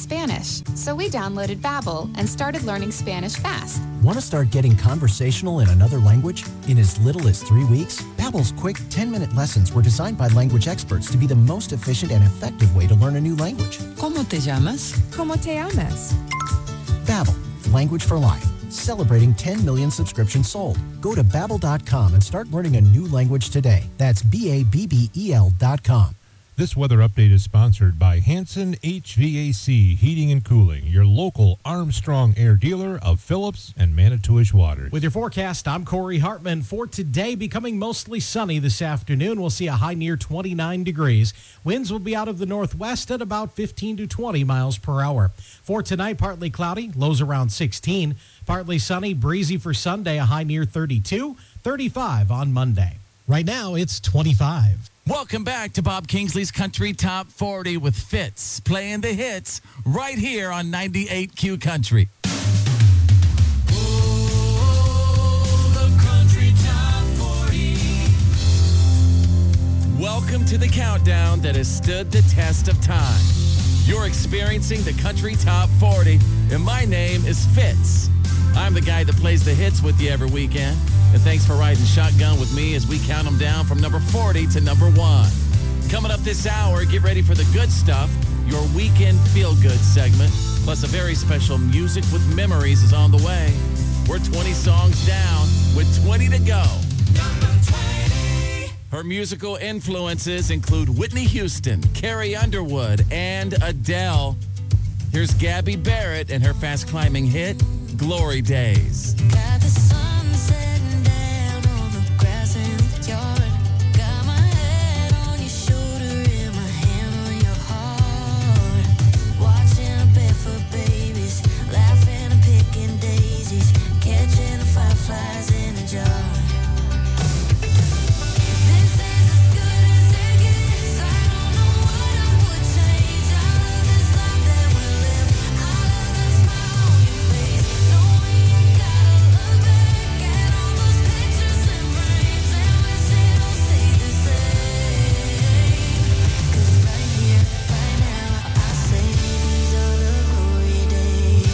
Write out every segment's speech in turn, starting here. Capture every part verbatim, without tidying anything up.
Spanish. So we downloaded Babbel and started learning Spanish fast. Want to start getting conversational in another language in as little as three weeks? Babbel's quick ten-minute lessons were designed by language experts to be the most efficient and effective way to learn a new language. ¿Cómo te llamas? ¿Cómo te llamas? Babbel, language for life. Celebrating ten million subscriptions sold. Go to babbel dot com and start learning a new language today. That's B A B B E L dot com. This weather update is sponsored by Hanson H V A C Heating and Cooling, your local Armstrong Air dealer of Phillips and Manitowish Waters. With your forecast, I'm Corey Hartman. For today, becoming mostly sunny this afternoon. We'll see a high near twenty-nine degrees. Winds will be out of the northwest at about fifteen to twenty miles per hour. For tonight, partly cloudy, lows around sixteen. Partly sunny, breezy for Sunday, a high near thirty-two, thirty-five on Monday. Right now, it's twenty-five. Welcome back to Bob Kingsley's Country Top forty with Fitz, playing the hits right here on ninety-eight Q Country. Oh, the Country Top forty. Welcome to the countdown that has stood the test of time. You're experiencing the Country Top forty, and my name is Fitz. I'm the guy that plays the hits with you every weekend. And thanks for riding shotgun with me as we count them down from number forty to number one. Coming up this hour, get ready for the good stuff. Your weekend feel-good segment, plus a very special Music with Memories is on the way. We're twenty songs down with twenty to go. Number twenty. Her musical influences include Whitney Houston, Carrie Underwood, and Adele. Here's Gabby Barrett and her fast-climbing hit, Glory Days. Got the sun setting down on the grass in the yard. Got my head on your shoulder and my hand on your heart. Watching barefoot babies, laughing and picking daisies, catching the fireflies in a jar. This is as good as it gets. I don't know what I would change. I love this life that we live. I love the smile on your face. No, we ain't gotta look back at all those pictures and frames and wish it all stayed the same. 'Cause right here, right now, I say these are the glory days.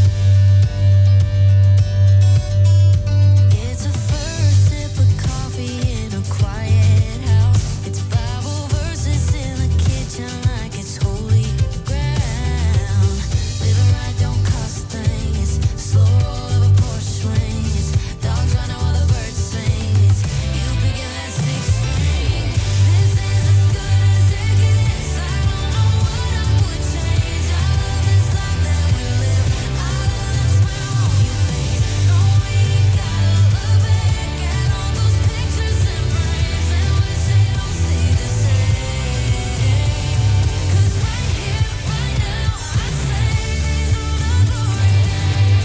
It's a first sip of coffee in a quiet house. It's Bible verses in the kitchen like it's holy ground. Living right don't cost a thing. It's slow roll of a Porsche swing. It's dogs running while the birds sing. It's you picking that six string. This is as good as it gets. I don't know what I would change. I love this life that we live. I love the smile on your face. No, we ain't gotta look back at all those pictures and frames and wish it all stayed the same. 'Cause right here, right now, I say these are the glory days.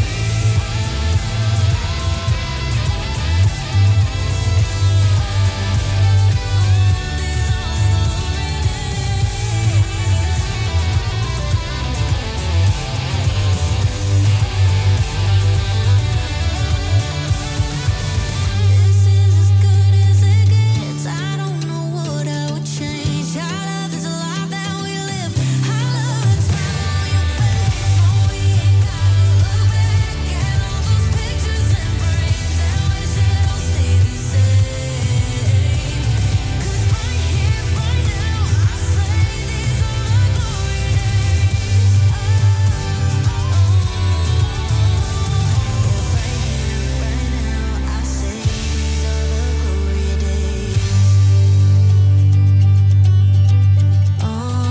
This is as good as it gets. I don't know what I would change. I love this life that we live. I love the smile on your face. No, we ain't gotta look back at all those pictures and frames and wish it all stayed the same. 'Cause right here, right now, I say these are the glory days. Right here, right now, I say these are the glory days. Oh,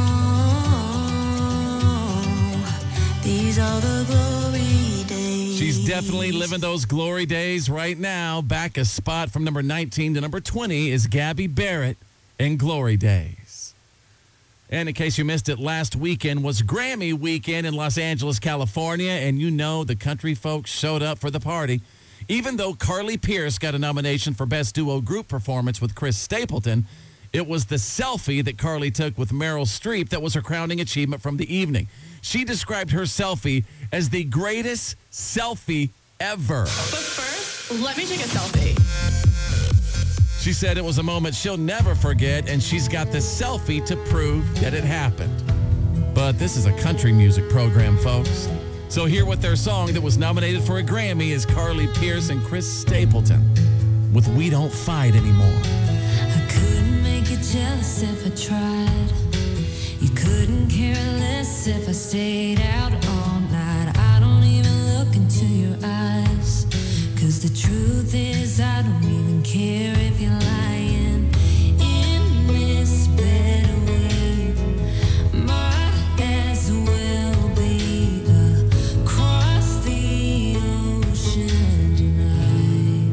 these are the glory days. She's definitely living those glory days right now. Back a spot from number nineteen to number twenty is Gabby Barrett and Glory Days. And in case you missed it, last weekend was Grammy weekend in Los Angeles, California, and you know the country folks showed up for the party. Even though Carly Pearce got a nomination for Best Duo Group Performance with Chris Stapleton, it was the selfie that Carly took with Meryl Streep that was her crowning achievement from the evening. She described her selfie as the greatest selfie ever. But first, let me take a selfie. She said it was a moment she'll never forget, and she's got the selfie to prove that it happened. But this is a country music program, folks. So here with their song that was nominated for a Grammy is Carly Pearce and Chris Stapleton with We Don't Fight Anymore. I couldn't make you jealous if I tried. You couldn't care less if I stayed out all night. I don't even look into your eyes. Cause the truth is I don't even care if you're lying. In this bed we might as well be across the ocean tonight.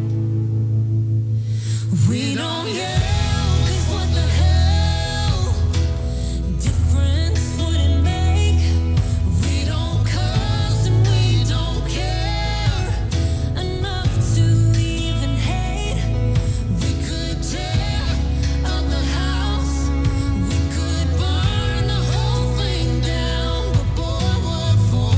We don't yell, cause what the hell difference would it make? We don't cuss and we don't care enough to even hate. We could tear up the house, we could burn the whole thing down, but boy, what for?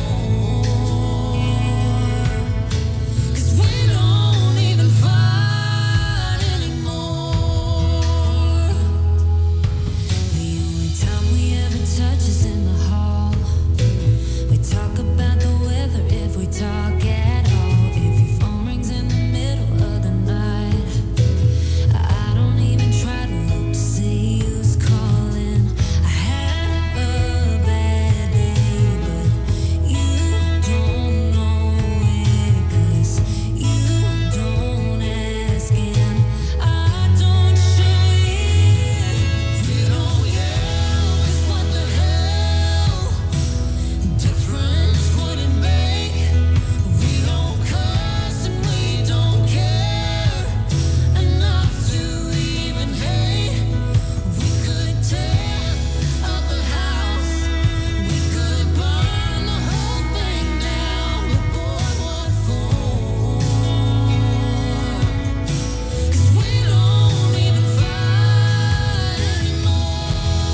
Cause we don't even fight anymore. The only time we ever touch is in the hall. We talk about the weather if we talk at all. If your phone rings in the middle of the night, I don't even try to look to see who's calling. I had a bad day, but you don't know it, cause you don't ask and I don't show it. We don't yell, cause what the hell difference would it make? We don't cuss and we don't care enough to even hate. We could tear up the house, we could burn the whole thing down, but boy, what for? Cause we don't even fight anymore.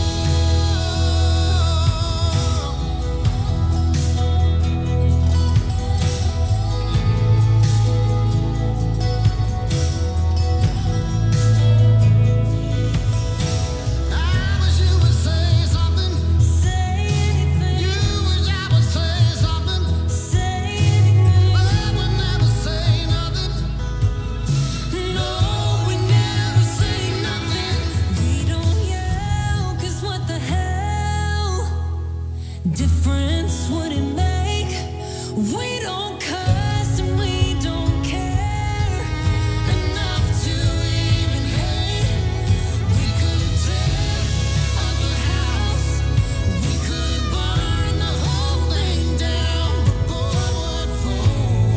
I wish you would say something. Say anything. You wish I would say something. Say anything. But I would never say nothing. No, we never say nothing. We don't yell, cause what the hell difference would it make? We don't cuss and we don't care enough to even hate. We could tear up the house, we could burn the whole thing down, but boy, what for?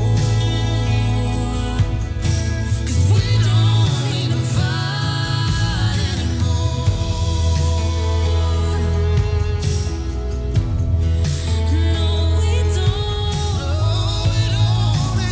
Cause we don't even fight anymore. No, we don't. No, we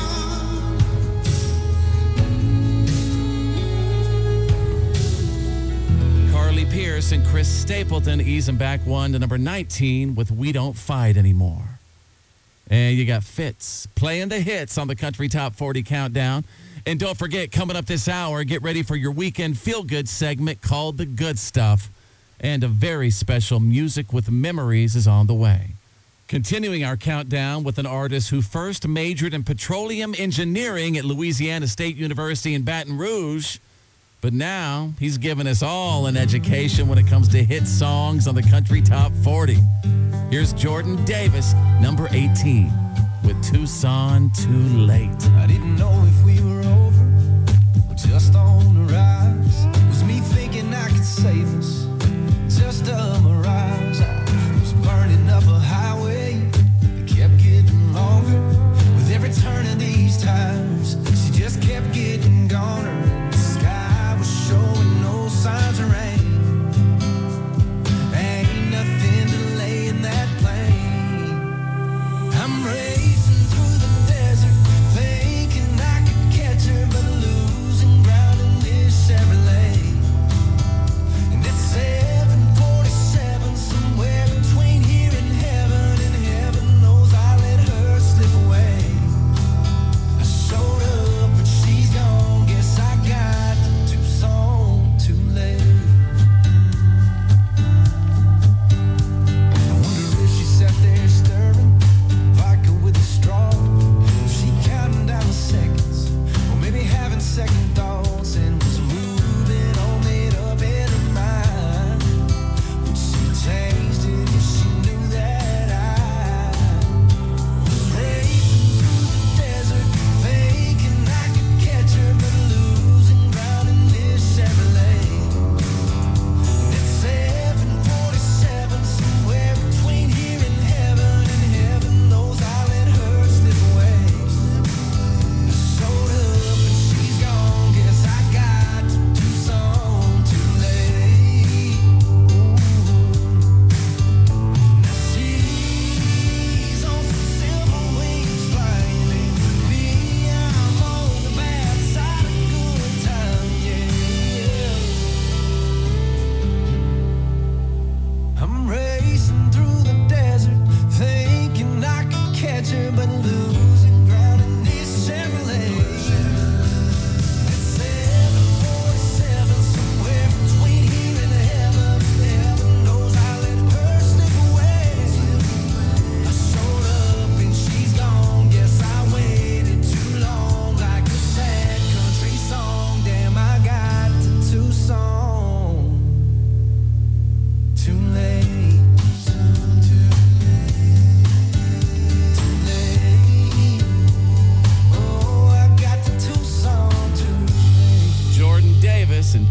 don't even. Carly Pearce and Chris Stapleton easing back one to number nineteen with We Don't Fight Anymore. And you got Fitz playing the hits on the Country Top forty Countdown. And don't forget, coming up this hour, get ready for your weekend feel-good segment called The Good Stuff. And a very special Music with Memories is on the way. Continuing our countdown with an artist who first majored in petroleum engineering at Louisiana State University in Baton Rouge. But now he's given us all an education when it comes to hit songs on the Country Top forty. Here's Jordan Davis, number eighteen, with Tucson Too Late. I didn't know if we were over or just on the rise. Was me thinking I could save us, just a mirage. I was burning up a highway that kept getting longer. With every turn of these tires, she just kept getting goner. And the sky was showing no signs of rain. Ain't nothing delaying that plane. I'm racing through the desert, thinking I could catch her, but losing ground in this Chevrolet. And it's seven forty-seven, somewhere between here and heaven.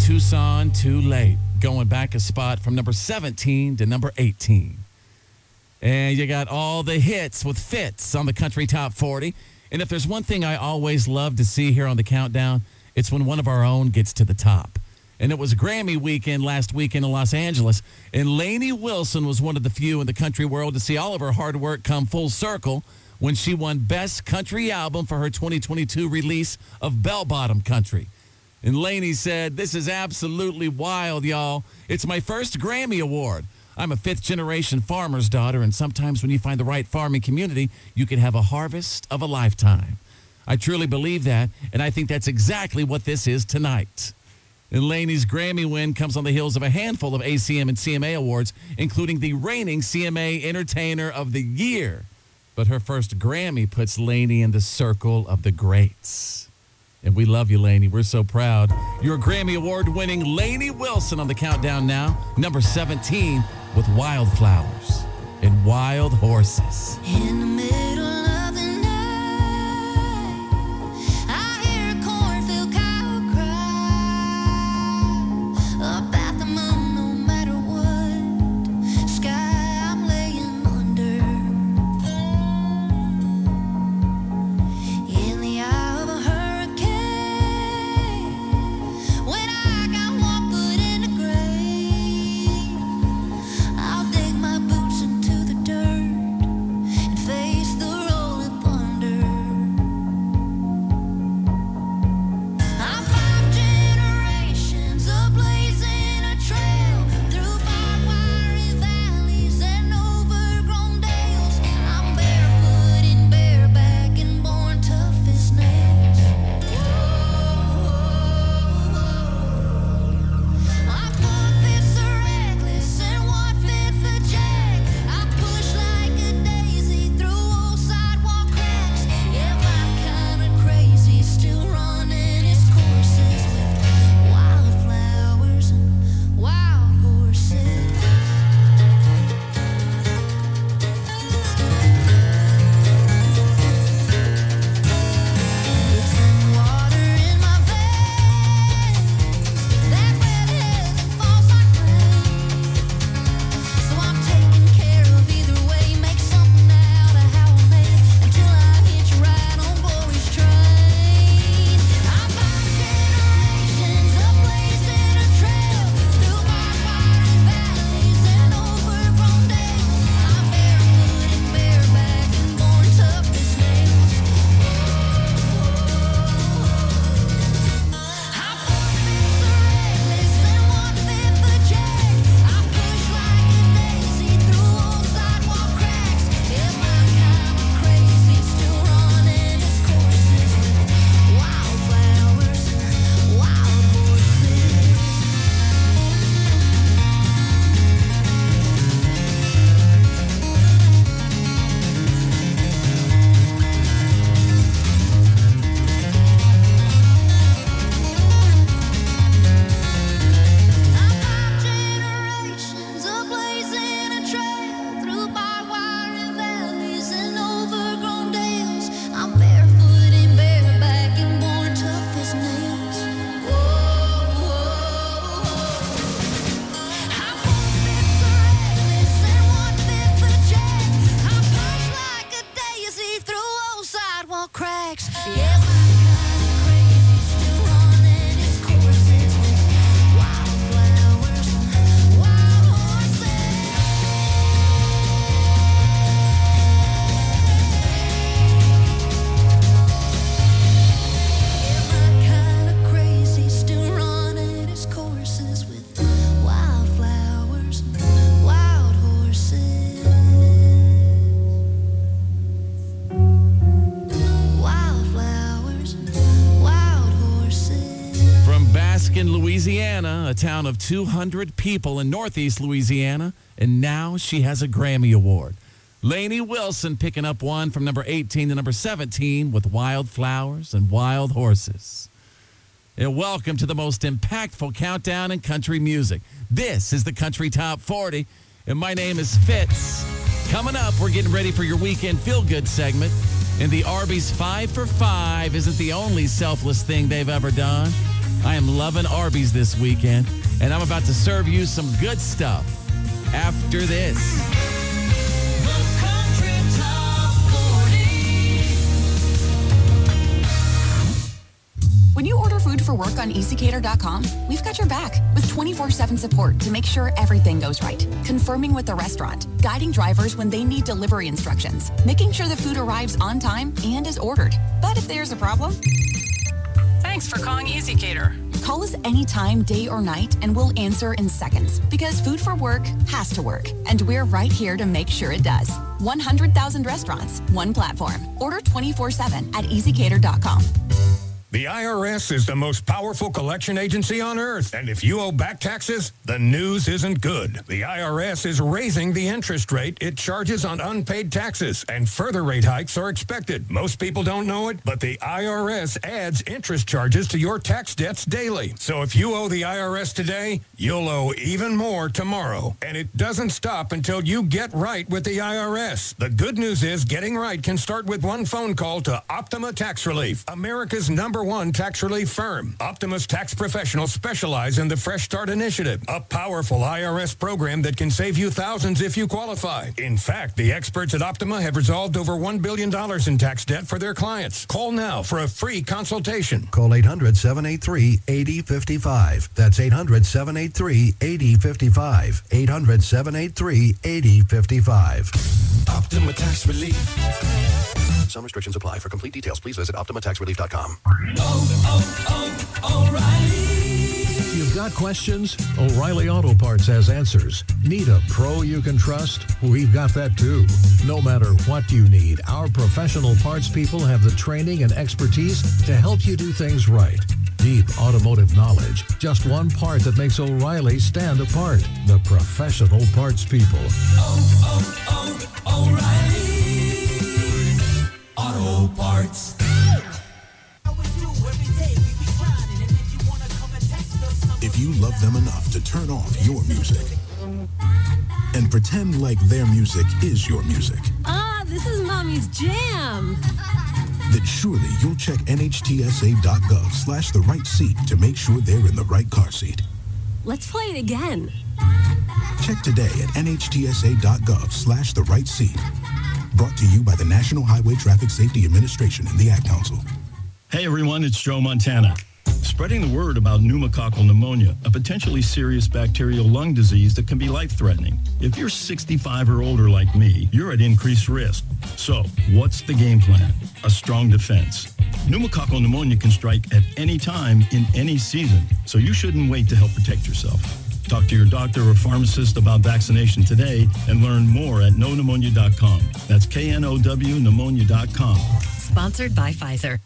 Tucson Too Late, going back a spot from number seventeen to number eighteen. And you got all the hits with Fitz on the Country Top forty. And if there's one thing I always love to see here on the countdown, it's when one of our own gets to the top. And it was Grammy weekend last weekend in Los Angeles. And Lainey Wilson was one of the few in the country world to see all of her hard work come full circle when she won Best Country Album for her twenty twenty-two release of Bell Bottom Country. And Lainey said, "This is absolutely wild, y'all. It's my first Grammy Award. I'm a fifth-generation farmer's daughter, and sometimes when you find the right farming community, you can have a harvest of a lifetime. I truly believe that, and I think that's exactly what this is tonight." And Lainey's Grammy win comes on the heels of a handful of A C M and C M A awards, including the reigning C M A Entertainer of the Year. But her first Grammy puts Lainey in the circle of the greats. And we love you, Lainey. We're so proud. Your Grammy Award-winning Lainey Wilson on the countdown now, number seventeen, with Wildflowers and Wild Horses. In the middle of the night, I hear a cornfield cow cry about the moon. No matter what sky I'm laying under, in the eye of a hurricane, when I got one foot in the grave, I'll dig my boots into the dirt and face the rolling thunder. I'm five generations of blazing a trail through barbed wire valleys and overgrown dales. I'm barefoot and bareback and born tough as nails. I'm four fifths are reckless and one fifth a jack. I push like a daisy through old sidewalk cracks. Yeah, my kind of crazy, still running its courses with wildflowers and wild horses. It's the water in my veins that red heads and falls like rain. So I'm taking care of either way, make something out of how I made it until I hit you right on glory's train. I'm five generations of blazing a trail through barbed wire valleys and overgrown dales. I'm barefoot and bareback and born tough as nails. I'm four fifths are reckless and one fifth a jack. I push like a daisy through old sidewalk cracks. Yeah, my kind of crazy, still running its courses with wildflowers and wild horses. I'm five generations of blazing a trail through barbed wire valleys and overgrown dales. I'm barefoot and bareback and born tough as nails. Whoa, whoa, I'm four fifths are reckless and one fifth a jack. I push like a daisy through old sidewalk cracks. Yeah, my kind of crazy, still running its courses with wildflowers and wild horses. Yeah, my kind of crazy, still running its courses with wildflowers and wild horses. Wildflowers and wild horses. From Baskin, Louisiana, a town of two hundred people in northeast Louisiana, and now she has a Grammy Award. Lainey Wilson picking up one from number eighteen to number seventeen with Wildflowers and Wild Horses. And welcome to the most impactful countdown in country music. This is the Country Top forty, and my name is Fitz. Coming up, we're getting ready for your weekend feel-good segment, and the Arby's five for five isn't the only selfless thing they've ever done. I am loving Arby's this weekend, and I'm about to serve you some good stuff after this. When you order food for work on easy cater dot com, we've got your back with twenty-four seven support to make sure everything goes right. Confirming with the restaurant, guiding drivers when they need delivery instructions, making sure the food arrives on time and is ordered. But if there's a problem, Thanks for calling Easy Cater. call us anytime, day or night, and we'll answer in seconds. Because food for work has to work, and we're right here to make sure it does. one hundred thousand restaurants, one platform. Order twenty-four seven at easy cater dot com. The I R S is the most powerful collection agency on earth, and if you owe back taxes, the news isn't good. The I R S is raising the interest rate it charges on unpaid taxes, and further rate hikes are expected. Most people don't know it, but the I R S adds interest charges to your tax debts daily. So if you owe the I R S today, you'll owe even more tomorrow. And it doesn't stop until you get right with the I R S. The good news is getting right can start with one phone call to Optima Tax Relief, America's number one tax relief firm. Optima's tax professionals specialize in the Fresh Start Initiative, a powerful I R S program that can save you thousands if you qualify. In fact, the experts at Optima have resolved over one billion dollars in tax debt for their clients. Call now for a free consultation. Call eight hundred, seven eight three, eight zero five five. That's eight hundred, seven eight three, eight zero five five. eight hundred, seven eight three, eight zero five five. Optima Tax Relief. Some restrictions apply. For complete details, please visit optima tax relief dot com. Oh, oh, oh, O'Reilly. You've got questions? O'Reilly Auto Parts has answers. Need a pro you can trust? We've got that too. No matter what you need, our professional parts people have the training and expertise to help you do things right. Deep automotive knowledge. Just one part that makes O'Reilly stand apart. The professional parts people. Oh, oh, oh, O'Reilly. Auto Parts. If you love them enough to turn off your music and pretend like their music is your music, Ah, this is Mommy's jam. then surely you'll check N H T S A dot gov slash the right seat to make sure they're in the right car seat. Let's play it again. Check today at N H T S A dot gov slash the right seat. Brought to you by the National Highway Traffic Safety Administration and the Ad Council. Hey everyone, it's Joe Montana. Spreading the word about pneumococcal pneumonia, a potentially serious bacterial lung disease that can be life-threatening. If you're sixty-five or older like me, you're at increased risk. So, what's the game plan? A strong defense. Pneumococcal pneumonia can strike at any time in any season, so you shouldn't wait to help protect yourself. Talk to your doctor or pharmacist about vaccination today and learn more at know pneumonia dot com. That's K N O W pneumonia dot com. Sponsored by Pfizer.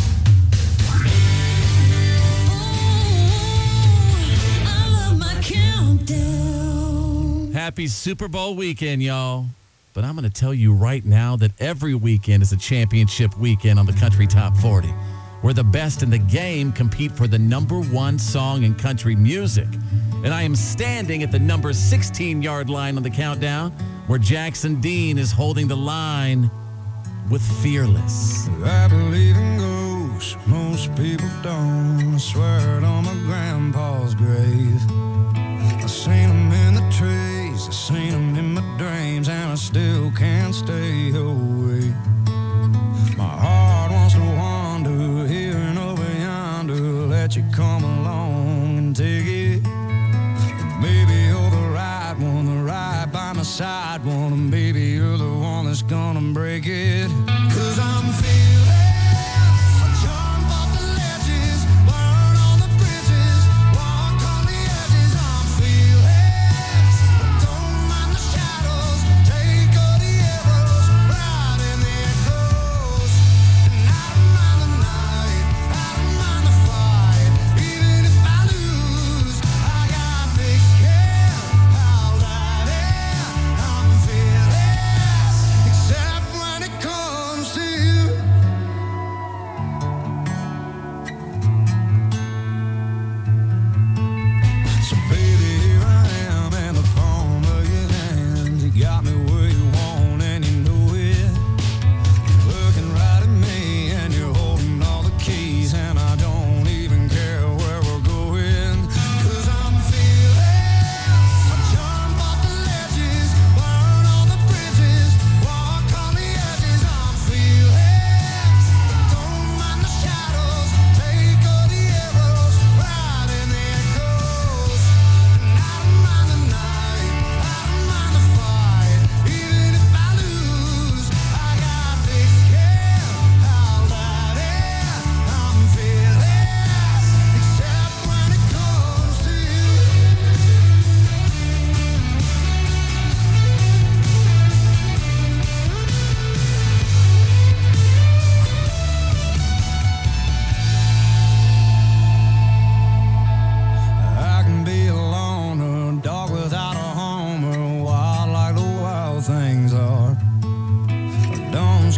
Happy Super Bowl weekend, y'all. But I'm going to tell you right now that every weekend is a championship weekend on the Country Top forty, where the best in the game compete for the number one song in country music. And I am standing at the number sixteen-yard line on the countdown, where Jackson Dean is holding the line with Fearless. I believe in ghosts, most people don't. I swear it on my grandpa's grave. I seen them in the trees, I seen them in my dreams, and I still can't stay away. My heart wants to wander here and over yonder, let you come along and take it. Maybe you're the right one, the right by my side one, and maybe you're the one that's gonna break it. 'Cause I'm feeling jump off the ledges, burn on the bridges, walk on the edges. I'm feeling, don't mind the shadows, take all the arrows, ride in the echoes. And I don't mind the night, I don't mind the fight, even if I lose, I got thick skin, I'll dive in. I'm fearless, except when it comes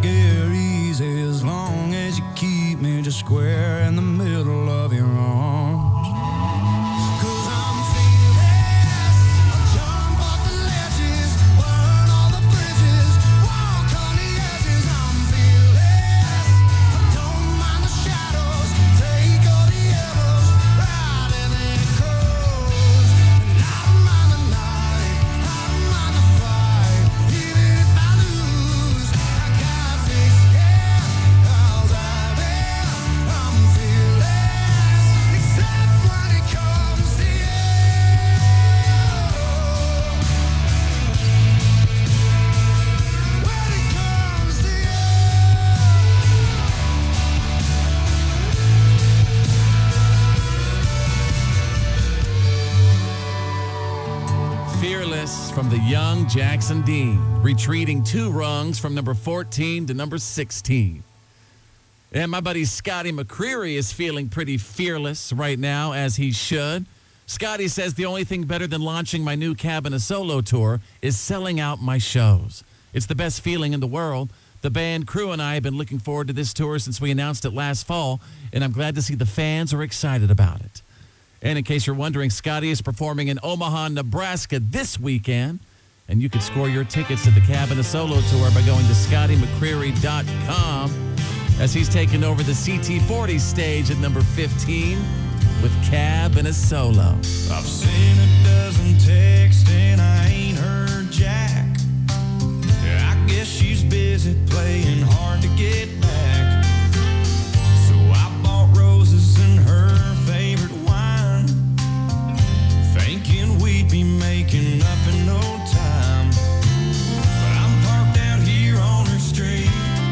scare easy as long as you keep me just square in the middle of your arms. From the young Jackson Dean, retreating two rungs from number fourteen to number sixteen. And my buddy Scotty McCreery is feeling pretty fearless right now, as he should. Scotty says the only thing better than launching my new Cabin of Solo tour is selling out my shows. It's the best feeling in the world. The band crew and I have been looking forward to this tour since we announced it last fall, and I'm glad to see the fans are excited about it. And in case you're wondering, Scotty is performing in Omaha, Nebraska this weekend. And you can score your tickets to the Cabin of Solo tour by going to scotty mccreery dot com, as he's taking over the C T forty stage at number fifteen with Cabin of Solo. I've seen a dozen texts and I ain't heard Jack. I guess she's busy playing hard to get back. So I bought roses and her favorite wine, thinking we'd be making up in no time. But I'm parked out here on her street.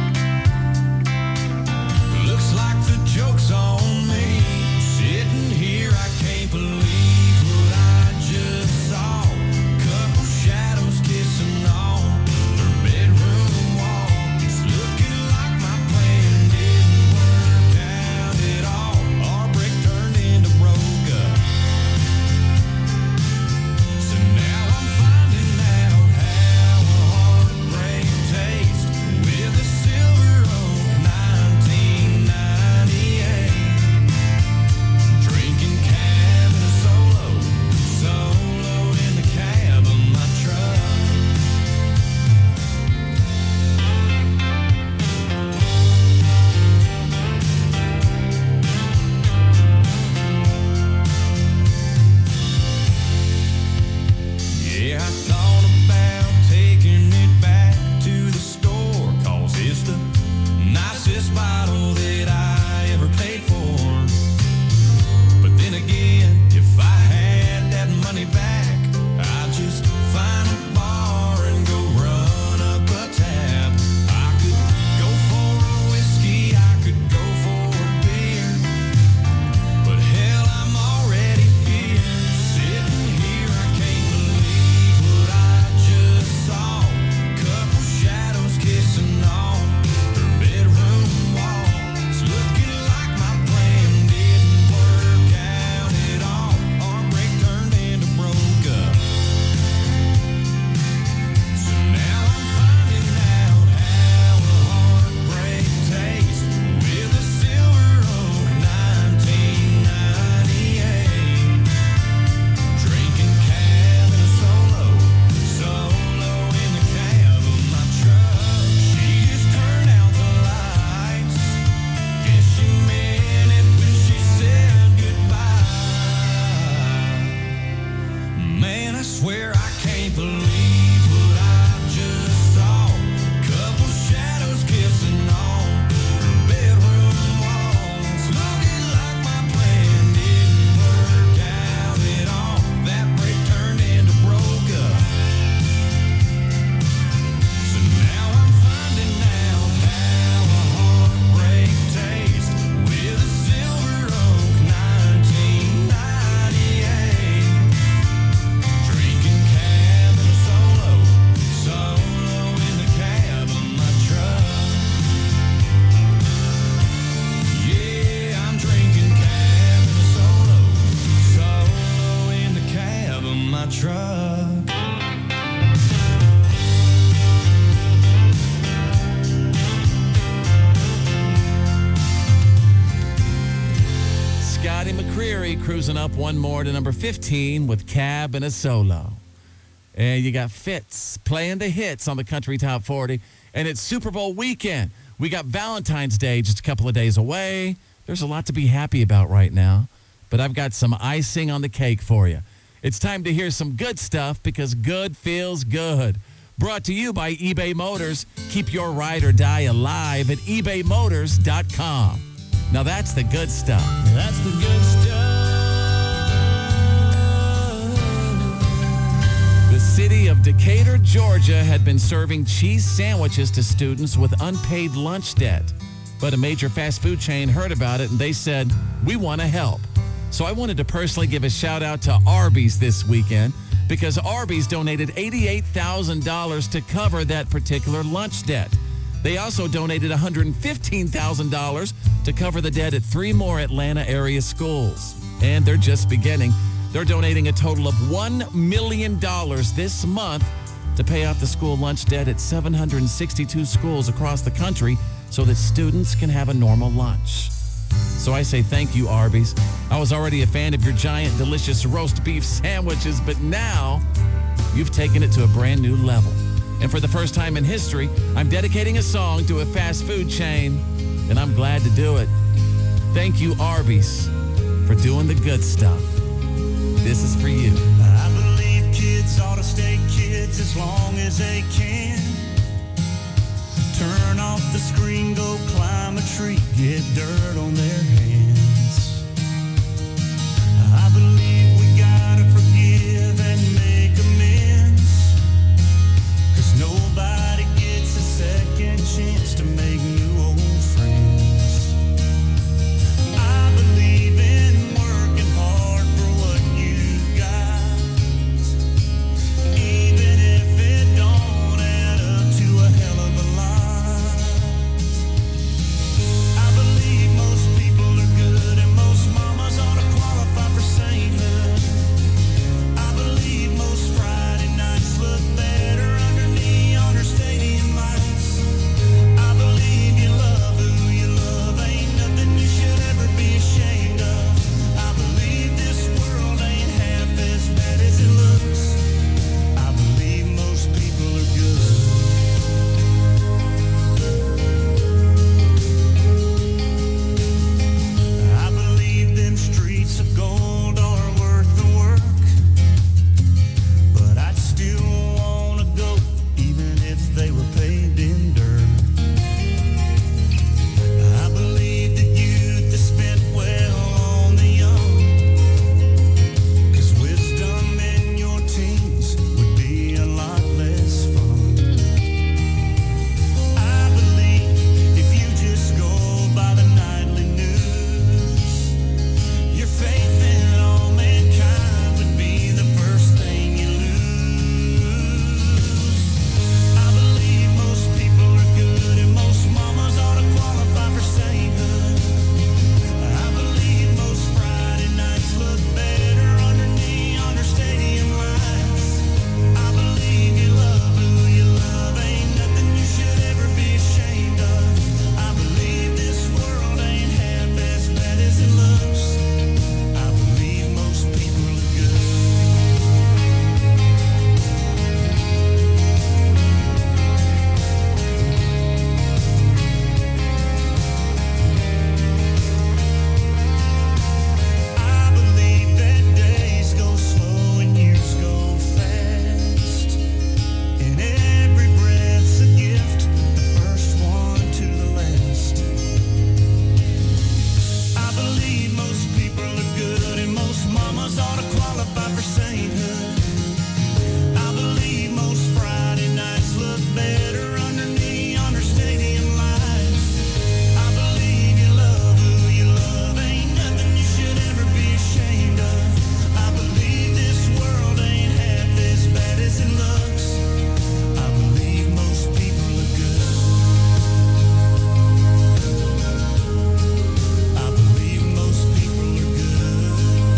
Looks like the joke's on me. Sitting here, I can't believe what I just saw. Couple shadows kissing on her bedroom wall. It's looking like my cruising up one more to number fifteen with Cab and a Solo. And you got Fitz playing the hits on the Country Top forty. And it's Super Bowl weekend. We got Valentine's Day just a couple of days away. There's a lot to be happy about right now. But I've got some icing on the cake for you. It's time to hear some good stuff because good feels good. Brought to you by eBay Motors. Keep your ride or die alive at ebay motors dot com. Now that's the good stuff. That's the good stuff. The city of Decatur, Georgia had been serving cheese sandwiches to students with unpaid lunch debt. But a major fast food chain heard about it and they said, we want to help. So I wanted to personally give a shout out to Arby's this weekend because Arby's donated eighty-eight thousand dollars to cover that particular lunch debt. They also donated one hundred fifteen thousand dollars to cover the debt at three more Atlanta area schools. And they're just beginning. They're donating a total of one million dollars this month to pay off the school lunch debt at seven hundred sixty-two schools across the country so that students can have a normal lunch. So I say thank you, Arby's. I was already a fan of your giant, delicious roast beef sandwiches, but now you've taken it to a brand new level. And for the first time in history, I'm dedicating a song to a fast food chain, and I'm glad to do it. Thank you, Arby's, for doing the good stuff. This is for you. I believe kids ought to stay kids as long as they can. Turn off the screen, go climb a tree, get dirt on their hands. I believe we gotta forgive and make amends, 'cause nobody gets a second chance to make new old friends. I believe in working hard for what you've got, even if it don't add up to a hell of a lot. I believe most people are good and most mamas ought to qualify for sainthood. I believe most Friday nights look better under neon or stadium lights. I believe you love who you love, ain't nothing you should ever be ashamed of. I believe this world ain't half as bad as it looks. I believe most people are good. I believe them streets of gold are worth the work, but I'd still wanna go even if they were paved in dirt. I believe that youth is spent well on the young, 'cause wisdom in your teens would be a lot less fun. I believe if you just go by the nightly news, your faith in all mankind would be the first thing you lose. I believe most people are good and most mamas ought to qualify for sainthood. I believe most Friday nights look better under neon or stadium lights. I believe you love who you love, ain't nothing you should ever be ashamed of. I believe this world ain't half as bad as it looks. I believe most people are good. I believe that days go slow and years go fast, and every breath's a gift, the first one to the last. I believe most people are good and most mamas ought to qualify for sainthood. I believe most Friday nights look better under neon or stadium lights. I believe you love who you love, ain't nothing you should ever be ashamed of. I believe this world ain't half as bad as it looks. I believe most people are good. I believe most people are good.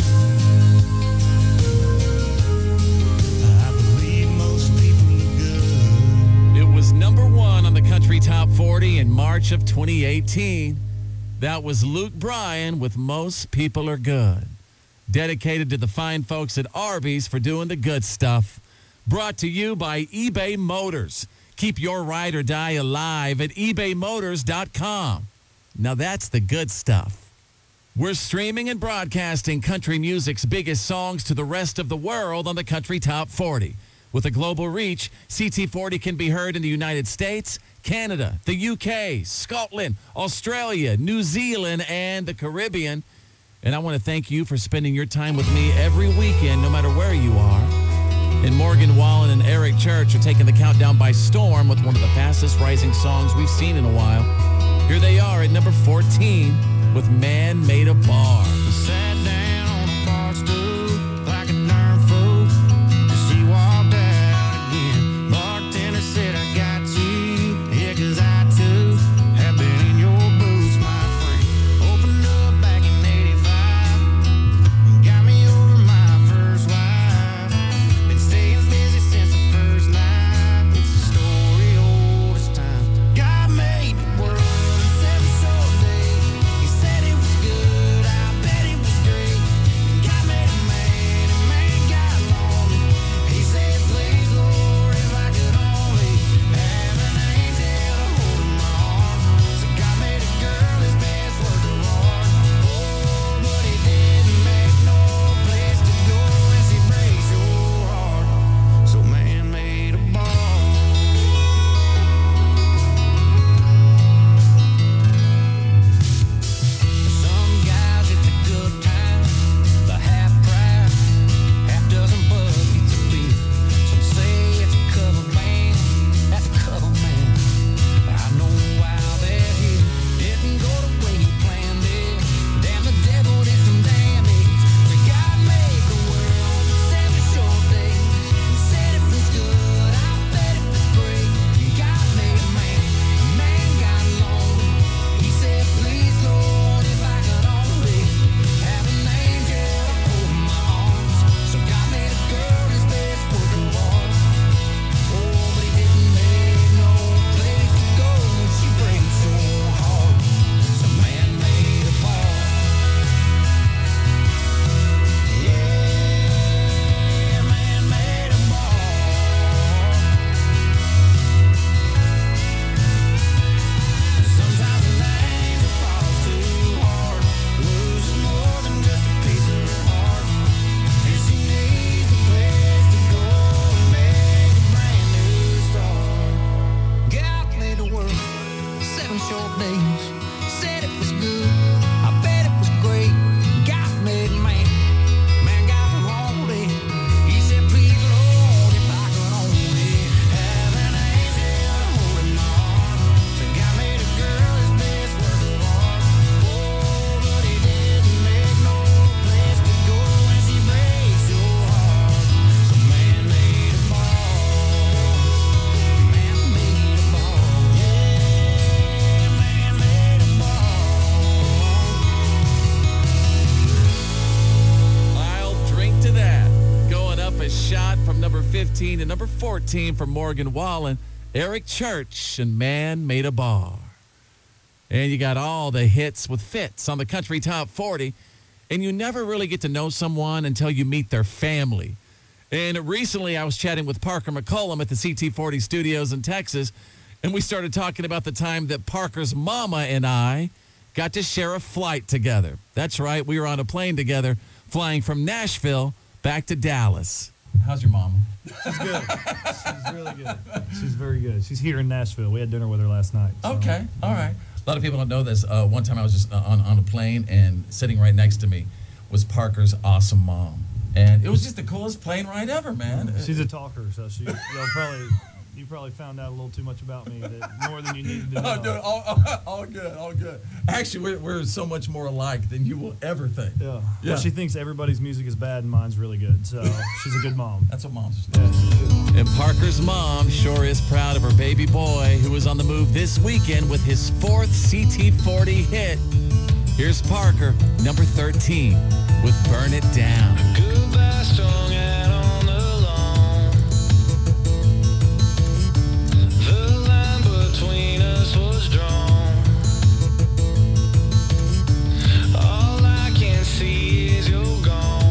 I believe most people are good. It was number one on the Country Top forty in March of twenty eighteen. That was Luke Bryan with Most People Are Good. dedicated to the fine folks at Arby's for doing the good stuff. Brought to you by eBay Motors. Keep your ride or die alive at ebay motors dot com. Now that's the good stuff. We're streaming and broadcasting country music's biggest songs to the rest of the world on the Country Top forty. With a global reach, C T forty can be heard in the United States, Canada, the U K, Scotland, Australia, New Zealand, and the Caribbean. And I want to thank you for spending your time with me every weekend, no matter where you are. And Morgan Wallen and Eric Church are taking the countdown by storm with one of the fastest rising songs we've seen in a while. Here they are at number fourteen with Man Made a Bar. Sat down on a bar stool like a darn fool. She walked out again. Bartender said, I got you. Yeah, 'cause I too have been in your boots, my friend. Opened up back in eighty-five and got me over my first wife. Been staying busy since the first night. It's a story old as time. God made the world in seven short days. He said it was good. I bet it was great. God made a man and man got lonely. He said, please, Lord, if I could only have an angel to hold in my arms. So God made a girl his best work of art. Oh, but he didn't make no place to go and she breaks your heart. So man made a bar. Some guys it's a good time, the half price, half dozen buckets of beer. Some say it's a cover band, that's a cover man. I know why they're here. Didn't go the way you planned it. Damn, the devil did some damage. So God made the world in seven short days. And said it was good, I bet it was great. God made a man, a man got lonely. He said, please, Lord, if I could only have an angel to hold in my arms. So God made a girl his best work of art. Oh, but he didn't make no place to go when she breaks your heart. So man made a bar. Yeah, man made a bar. Sometimes an angel falls too hard, loses more than just a piece of her heart, and she needs a place to go and make a brand new start. God made the world seven short days, said it was good, I bet it was great. God made man, man got lonely. He said, please, Lord, if I could only have an angel to hold in my arms. So God made a girl his best work of art. Oh, but he didn't make no place to go when she breaks your heart. So man made a bar. Man made a bar. Yeah, man made a bar. I'll drink to that. Going up a shot from number fifteen to number fourteen for Morgan Wallen, Eric Church, and Man Made a Bar. And you got all the hits with Fitz on the Country Top forty. And you never really get to know someone until you meet their family. And recently I was chatting with Parker McCollum at the C T forty studios in Texas. And we started talking about the time that Parker's mama and I got to share a flight together. That's right, we were on a plane together, flying from Nashville back to Dallas. How's your mama? She's good. She's really good. She's very good. She's here in Nashville. We had dinner with her last night. so- Okay, all right. A lot of people don't know this. Uh, one time I was just on, on a plane, and sitting right next to me was Parker's awesome mom. And it was just the coolest plane ride ever, man. She's a talker, so she you'll probably you probably found out a little too much about me, that more than you needed to know. Oh, dude, all, all, all good, all good. Actually, we're, we're so much more alike than you will ever think. Yeah. Yeah. Well, she thinks everybody's music is bad and mine's really good, so she's a good mom. That's what moms are supposed to do. And Parker's mom sure is proud of her baby boy, who is on the move this weekend with his fourth C T forty hit. Here's Parker, number thirteen, with Burn It Down. Goodbye strung out on the lawn. The line between us was drawn. All I can see is you're gone.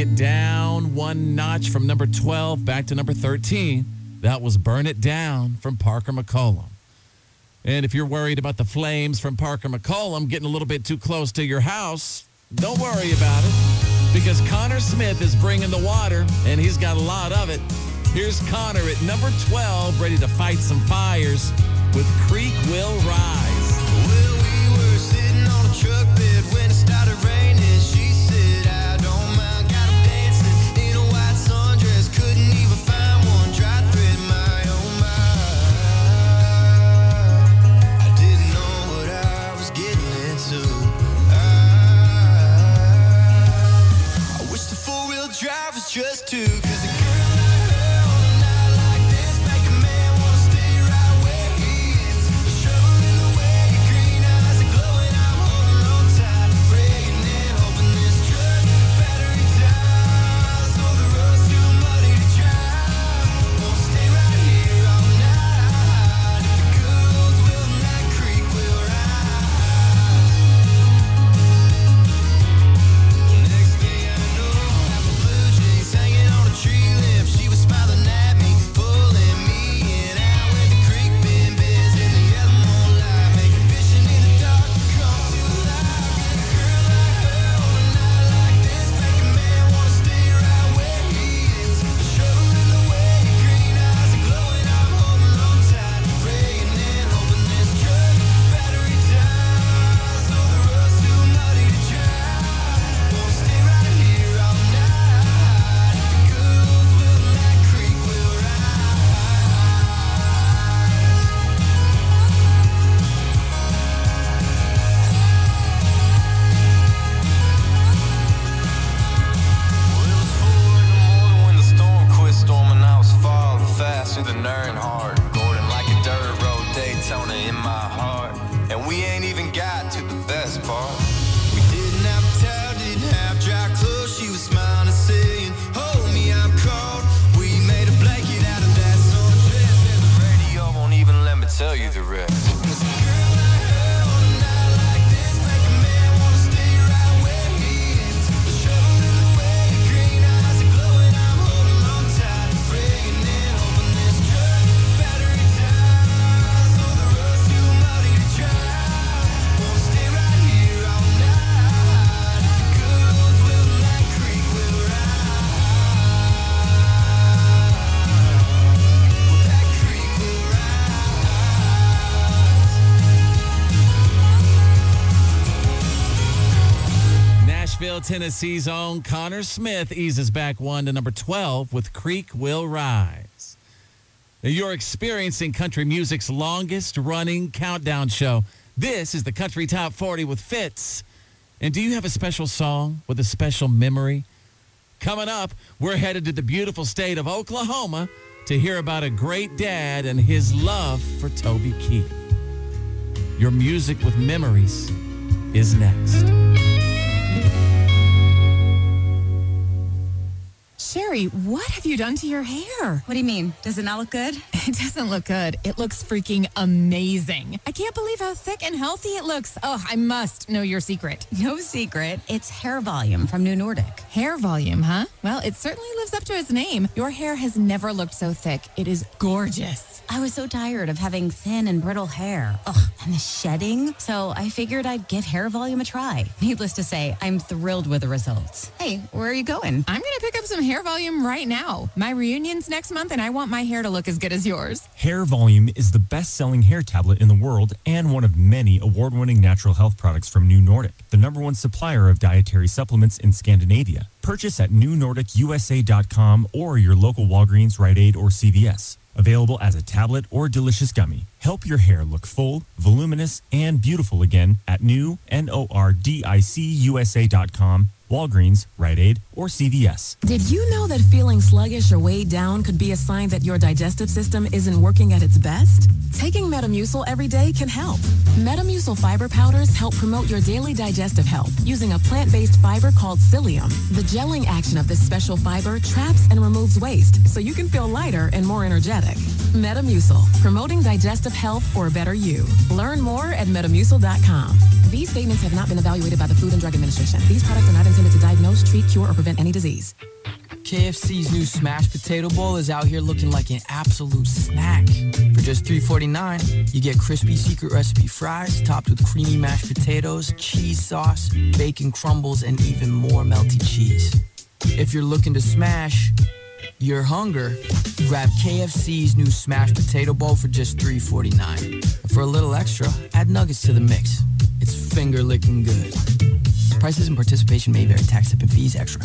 it down one notch from number twelve back to number thirteen. That was Burn It Down from Parker McCollum. And if you're worried about the flames from Parker McCollum getting a little bit too close to your house, don't worry about it, because Connor Smith is bringing the water, and he's got a lot of it. Here's Connor at number twelve, ready to fight some fires with Creek Will Rise. Well, we were sitting on a truck bed when it started raining. She said, I don't mind, got 'em dancing in a white sundress. Couldn't even find one dry thread in my own mind. I didn't know what I was getting into. I, I wish the four-wheel drive was just two, 'cause the girl like her on a night like this make a man wanna stay right where he is. The shovel in the way, your green eyes are glowing. I'm holding on tight, praying and hoping this truck battery dies. So the road's too muddy to drive. Won't stay right here all night. If the girls will, that creek will rise. Next thing I know, half a blue jeans hanging on a tree limb. She was smiling at me, pulling me in. Out with the creek bin biz in the yellow moonlight, making vision in the dark come to life. A girl like her on a night like this make a man wanna stay right where he is. The shovel in the way, your green eyes are glowing. I'm holding on tight, praying and hoping this truck battery dies. So the road's too muddy to drive. Won't stay right here all night. If the girls will, that creek will rise. Well, it was four in the morning when the storm quit storming. I was falling faster than Earnhardt, Gordon like a dirt road Daytona in my heart. And we ain't even got to the best part. We didn't have a towel, didn't have dry clothes. She was smiling and saying, hold me, I'm cold. We made a blanket out of that sundress, and the radio won't even let me tell you the rest. 'Cause a girl like her on a night like this make a man wanna stay right where he is. The shovel in the way, your green eyes are glowing. I'm holding on tight, praying and hoping this truck battery dies. So the road's too muddy to drive. Won't stay right here all night. If the girls will, that creek will rise. Well, that creek will rise. Nashville, Tennessee's own Connor Smith eases back one to number twelve with Creek Will Rise. Now, you're experiencing country music's longest running countdown show. This is the Country Top forty with Fitz. And do you have a special song with a special memory? Coming up, we're headed to the beautiful state of Oklahoma to hear about a great dad and his love for Toby Keith. Your music with memories is next. Sherry, what have you done to your hair? What do you mean? Does it not look good? It doesn't look good. It looks freaking amazing. I can't believe how thick and healthy it looks. Oh, I must know your secret. No secret. It's Hair Volume from New Nordic. Hair volume, huh? Well, it certainly lives up to its name. Your hair has never looked so thick. It is gorgeous. I was so tired of having thin and brittle hair. Ugh, and the shedding. So I figured I'd give Hair Volume a try. Needless to say, I'm thrilled with the results. Hey, where are you going? I'm going to pick up some hair volume right now. My reunion's next month, and I want my hair to look as good as yours. Hair Volume is the best-selling hair tablet in the world and one of many award-winning natural health products from New Nordic, the number one supplier of dietary supplements in Scandinavia. Purchase at new nordic u s a dot com or your local Walgreens, Rite Aid, or C V S. Available as a tablet or delicious gummy. Help your hair look full, voluminous, and beautiful again at new nordic u s a dot com, Walgreens, Rite Aid, or C V S. Did you know that feeling sluggish or weighed down could be a sign that your digestive system isn't working at its best? Taking Metamucil every day can help. Metamucil fiber powders help promote your daily digestive health using a plant-based fiber called psyllium. The gelling action of this special fiber traps and removes waste so you can feel lighter and more energetic. Metamucil, promoting digestive health for a better you. Learn more at metamucil dot com. These statements have not been evaluated by the Food and Drug Administration. These products are not intended to diagnose, treat, cure, or prevent any disease. K F C's new Smashed Potato Bowl is out here looking like an absolute snack. For just three forty-nine, you get crispy secret recipe fries topped with creamy mashed potatoes, cheese sauce, bacon crumbles, and even more melty cheese. If you're looking to smash your hunger, grab K F C's new Smashed Potato Bowl for just three forty-nine. For a little extra, add nuggets to the mix. It's finger-licking good. Prices and participation may vary. Tax, tip, and fees extra.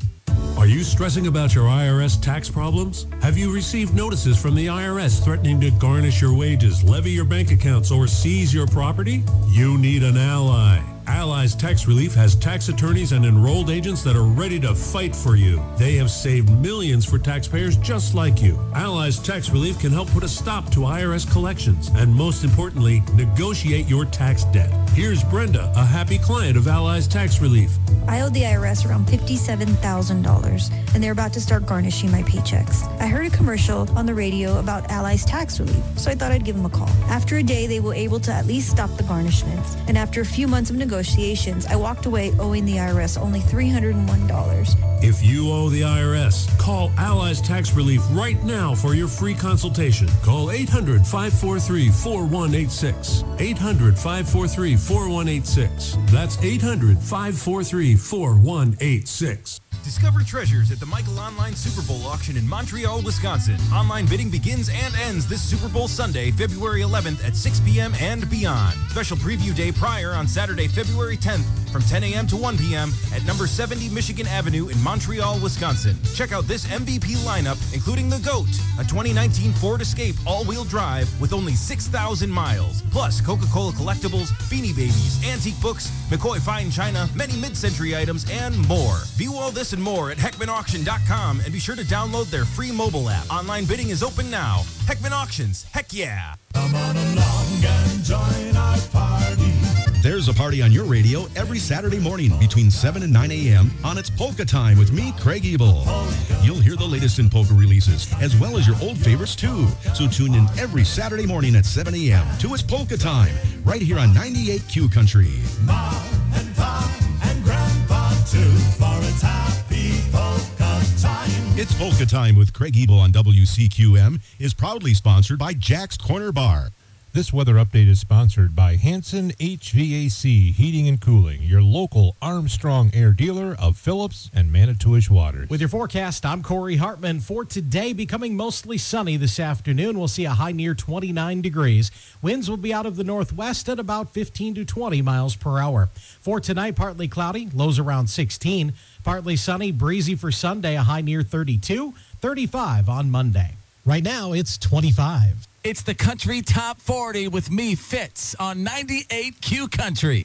Are you stressing about your I R S tax problems? Have you received notices from the I R S threatening to garnish your wages, levy your bank accounts, or seize your property? You need an ally. Allies Tax Relief has tax attorneys and enrolled agents that are ready to fight for you. They have saved millions for taxpayers just like you. Allies Tax Relief can help put a stop to I R S collections and, most importantly, negotiate your tax debt. Here's Brenda, a happy client of Allies Tax Relief. I owed the I R S around fifty-seven thousand dollars, and they're about to start garnishing my paychecks. I heard a commercial on the radio about Allies Tax Relief, so I thought I'd give them a call. After a day, they were able to at least stop the garnishments, and after a few months of negotiations, Negotiations, I walked away owing the I R S only three hundred one dollars. If you owe the I R S, call Allies Tax Relief right now for your free consultation. Call eight hundred, five four three, four one eight six. eight hundred, five four three, four one eight six. That's eight hundred, five four three, four one eight six. Discover treasures at the Michael Online Super Bowl auction in Montreal, Wisconsin. Online bidding begins and ends this Super Bowl Sunday, February eleventh at six p.m. and beyond. Special preview day prior on Saturday, February tenth from ten a.m. to one p.m. at number seventy Michigan Avenue in Montreal, Wisconsin. Check out this M V P lineup, including the GOAT, a twenty nineteen Ford Escape all-wheel drive with only six thousand miles, plus Coca-Cola collectibles, Beanie Babies, antique books, McCoy Fine China, many mid-century items, and more. View all this and more at Heckman Auction dot com and be sure to download their free mobile app. Online bidding is open now. Heckman Auctions, heck yeah! Come on along and join our party. There's a party on your radio every Saturday morning between seven and nine a.m. on It's Polka Time with me, Craig Ebel. You'll hear the latest in polka releases, as well as your old favorites, too. So tune in every Saturday morning at seven a.m. to It's Polka Time, right here on ninety-eight Q Country. Mom and Pop and Grandpa, too, for it's happy polka time. It's Polka Time with Craig Ebel on W C Q M is proudly sponsored by Jack's Corner Bar. This weather update is sponsored by Hanson H V A C Heating and Cooling, your local Armstrong Air dealer of Phillips and Manitowish Waters. With your forecast, I'm Corey Hartman. For today, becoming mostly sunny this afternoon. We'll see a high near twenty-nine degrees. Winds will be out of the northwest at about fifteen to twenty miles per hour. For tonight, partly cloudy, lows around sixteen. Partly sunny, breezy for Sunday, a high near thirty-two, thirty-five on Monday. Right now, it's twenty-five. It's the Country Top forty with me, Fitz, on ninety-eight Q Country.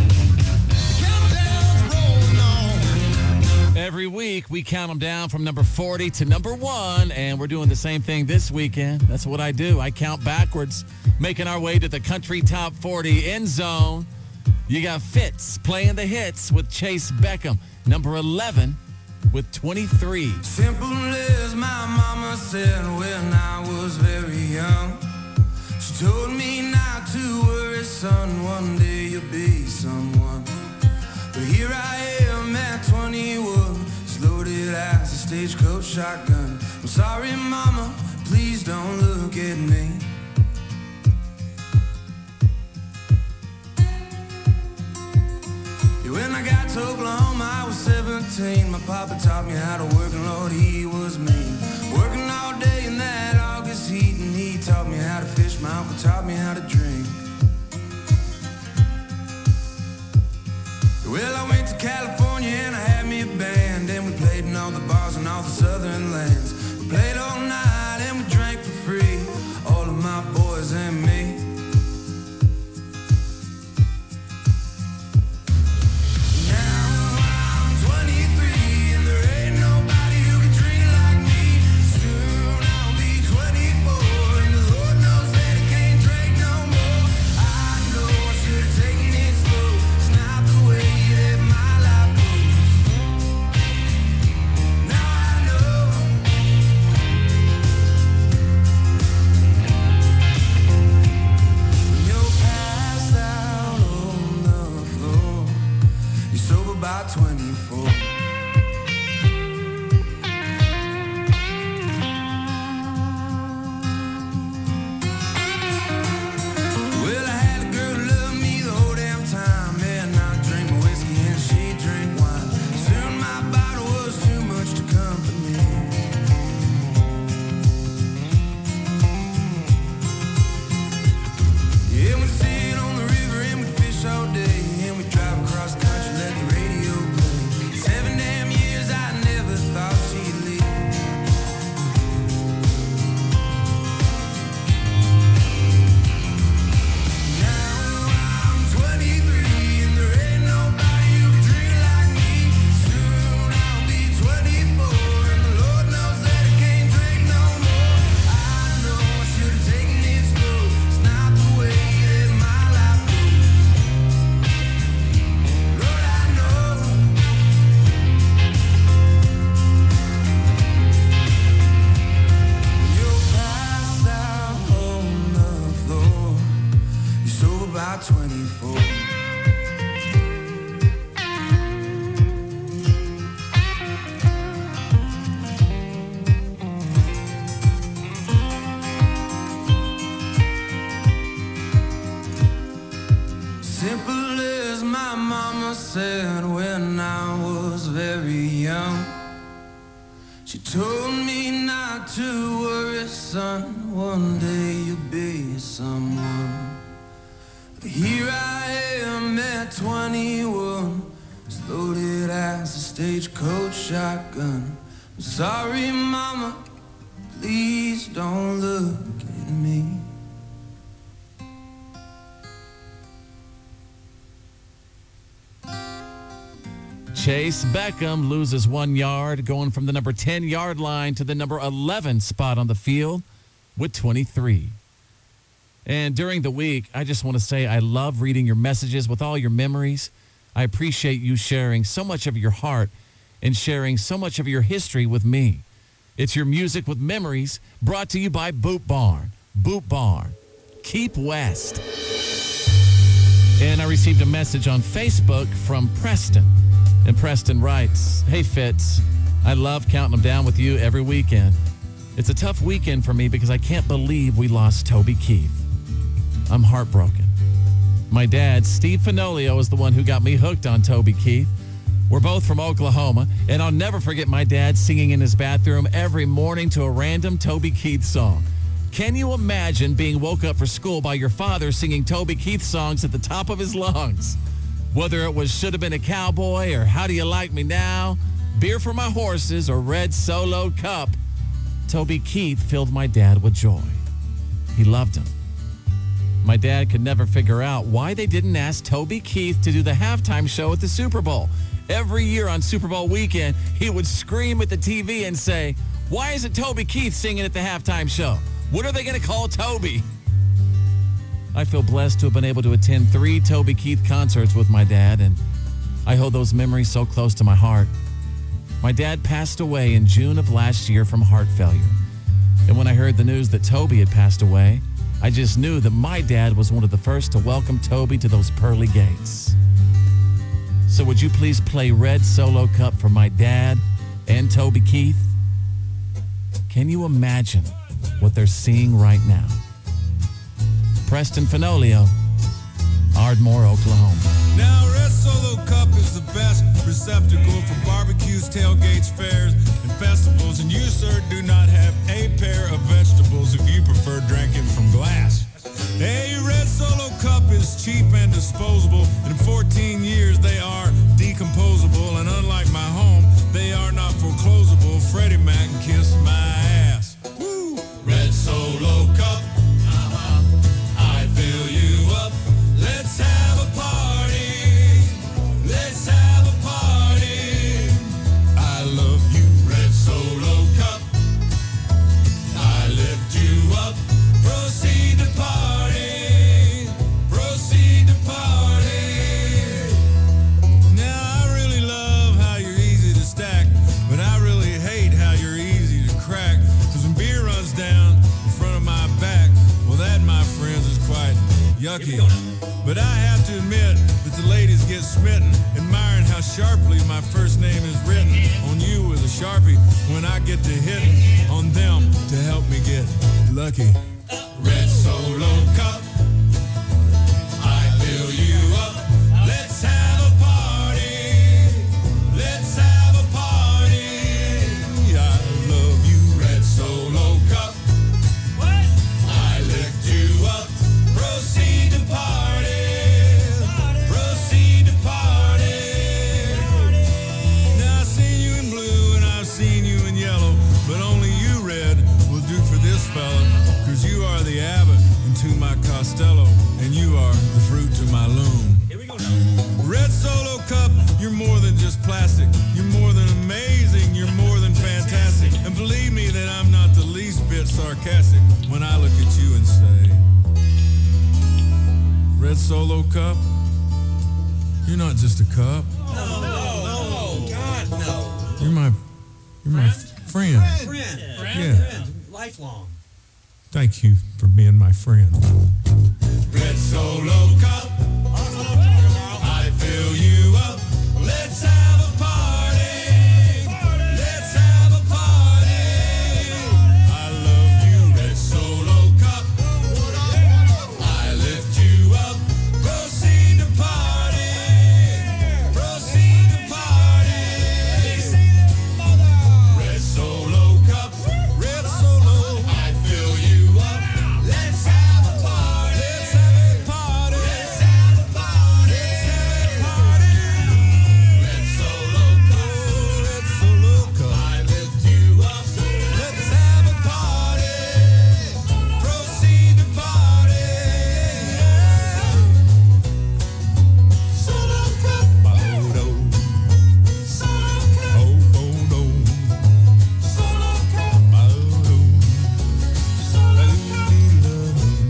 Every week, we count them down from number forty to number one, and we're doing the same thing this weekend. That's what I do. I count backwards, making our way to the Country Top forty end zone. You got Fitz playing the hits with Chase Beckham, number eleven with twenty-three. Simple as my mama said when I was very young. She told me not to worry, son, one day you'll be someone. But here I am at twenty-one, as loaded as a stagecoach shotgun. I'm sorry, mama, please don't look at me. When I got to Oklahoma, I was seventeen. My papa taught me how to work, and Lord, he was mean. Working all day in that August heat, and he taught me how to fish. My uncle taught me how to drink. Well, I went to California, and I had me a band, and we played in all the bars and all the southern lands. We played all night, and we drank for free, all of my boys and me. twenty-four. Well, I had a girl who loved me the whole damn time. And I drink my whiskey and she drink wine. Soon my bottle was too much to comfort me. Yeah, we sit on the river and we fish all day. And we drive across country, let the radio play. Seven damn years I never thought she'd leave. Now I'm twenty-three and there ain't nobody who can drink like me. Soon I'll be twenty-four and the Lord knows that I can't drink no more. I know I should have taken it slow. It's not the way that my life goes. Lord, I know. You're passed out on the floor. You're sober by twenty-four. Simple as my mama said when I was very young. She told me not to worry, son. One day you'll be someone. But here I am at twenty-one, as loaded as a stagecoach shotgun. I'm sorry, mama, please don't look at me. Chase Beckham loses one yard, going from the number ten-yard line to the number eleven spot on the field with twenty-three. And during the week, I just want to say I love reading your messages with all your memories. I appreciate you sharing so much of your heart and sharing so much of your history with me. It's your music with memories, brought to you by Boot Barn. Boot Barn. Keep West. And I received a message on Facebook from Preston. And Preston writes, "Hey Fitz, I love counting them down with you every weekend. It's a tough weekend for me because I can't believe we lost Toby Keith. I'm heartbroken. My dad, Steve Finolio, is the one who got me hooked on Toby Keith. We're both from Oklahoma, and I'll never forget my dad singing in his bathroom every morning to a random Toby Keith song. Can you imagine being woke up for school by your father singing Toby Keith songs at the top of his lungs? Whether it was Should Have Been a Cowboy or How Do You Like Me Now, Beer for My Horses or Red Solo Cup, Toby Keith filled my dad with joy. He loved him. My dad could never figure out why they didn't ask Toby Keith to do the halftime show at the Super Bowl. Every year on Super Bowl weekend, he would scream at the T V and say, "Why isn't Toby Keith singing at the halftime show? What are they going to call Toby?" I feel blessed to have been able to attend three Toby Keith concerts with my dad, and I hold those memories so close to my heart. My dad passed away in June of last year from heart failure. And when I heard the news that Toby had passed away, I just knew that my dad was one of the first to welcome Toby to those pearly gates. So would you please play Red Solo Cup for my dad and Toby Keith? Can you imagine what they're seeing right now? Preston Finolio, Ardmore, Oklahoma. Now, Red Solo Cup is the best receptacle for barbecues, tailgates, fairs, and festivals. And you, sir, do not have a pair of vegetables if you prefer drinking from glass. A Red Solo Cup is cheap and disposable. And in fourteen years, they are decomposable. And unlike my home, they are not foreclosable. Freddie Mac can kiss my ass. Woo! Red Solo Cup. I fill you up. Let's have a party. Let's have a party. I love you, Red Solo Cup. I lift you up. Proceed to party. Proceed to party. Now I really love yucky. But I have to admit that the ladies get smitten, admiring how sharply my first name is written on you with a Sharpie when I get to hitting on them to help me get lucky. Red Solo Cup, I fill you up. Let's have a party. Let's have a party. I love you, Red Solo Cup. What? I lift you up. Proceed to party. Proceed to party. Now I've seen you in blue and I've seen you in yellow, but only you, Red, will do for this fella. Cause you are the Abbott into my Costello, and you are the fruit to my loom. Here we go now. Red Solo Cup, you're more than just plastic. You're more than amazing. You're more than fantastic. And believe me that I'm not the least bit sarcastic when I look at you and say, Red Solo Cup, you're not just a cup. No, no, no. God, no. You're my, you're my friend. Friend. Friend. Yeah. Friend. Lifelong. Thank you for being my friend. Red Solo Cup, I fill you up. Let's have a party. Let's have a party. I love you, Red Solo Cup. I lift you up. Proceed to party. Proceed to party. Red Solo Cup, Red Solo, I fill you. Let's have a party. Let's have a party. Let's have a party. Let's have a party. Red Solo Cup. Red Solo Cup. I lift you up. Let's have a party. Proceed to party. Solo Cup. Ba-do. Solo Cup. Oh, oh, no. Solo Cup. Ba-do. Solo Cup.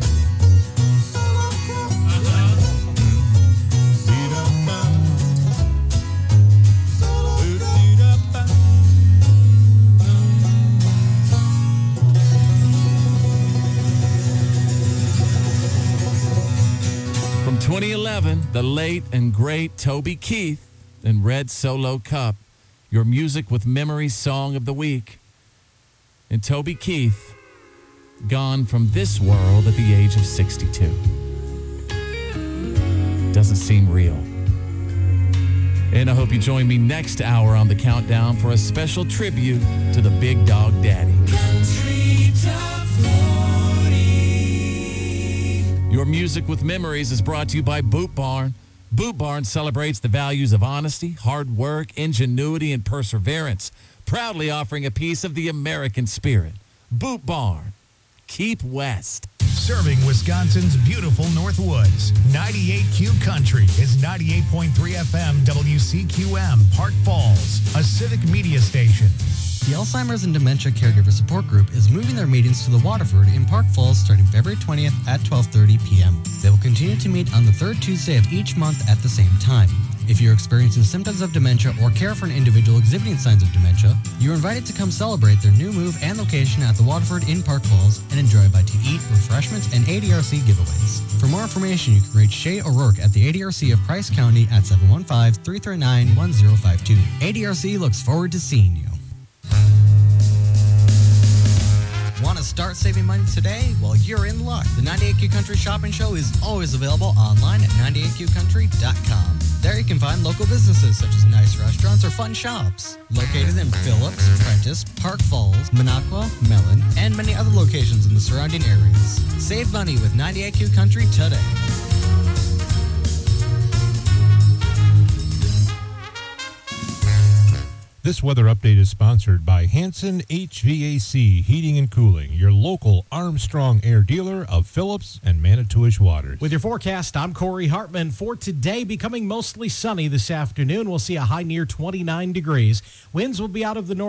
From twenty eleven, the late and great Toby Keith and Red Solo Cup, your Music with Memories Song of the Week. And Toby Keith, gone from this world at the age of sixty-two. Doesn't seem real. And I hope you join me next hour on the countdown for a special tribute to the Big Dog Daddy. Your Music with Memories is brought to you by Boot Barn. Boot Barn celebrates the values of honesty, hard work, ingenuity, and perseverance, proudly offering a piece of the American spirit. Boot Barn. Keep West. Serving Wisconsin's beautiful Northwoods. ninety-eight Q Country is ninety-eight point three F M W C Q M, Park Falls, a civic media station. The Alzheimer's and Dementia Caregiver Support Group is moving their meetings to the Waterford in Park Falls starting February twentieth at twelve thirty p.m. They will continue to meet on the third Tuesday of each month at the same time. If you're experiencing symptoms of dementia or care for an individual exhibiting signs of dementia, you're invited to come celebrate their new move and location at the Waterford in Park Falls and enjoy bite-to-eat, refreshments, and A D R C giveaways. For more information, you can reach Shay O'Rourke at the A D R C of Price County at seven one five, three three nine, one zero five two. A D R C looks forward to seeing you. Want to start saving money today? Well, you're in luck. The ninety-eight Q Country Shopping Show is always available online at ninety-eight q country dot com. There you can find local businesses such as nice restaurants or fun shops. Located in Phillips, Prentice, Park Falls, Minocqua, Mellon, and many other locations in the surrounding areas. Save money with ninety-eight Q Country today. This weather update is sponsored by Hanson H V A C Heating and Cooling, your local Armstrong Air dealer of Phillips and Manitowish Waters. With your forecast, I'm Corey Hartman. For today, becoming mostly sunny this afternoon. We'll see a high near twenty-nine degrees. Winds will be out of the north.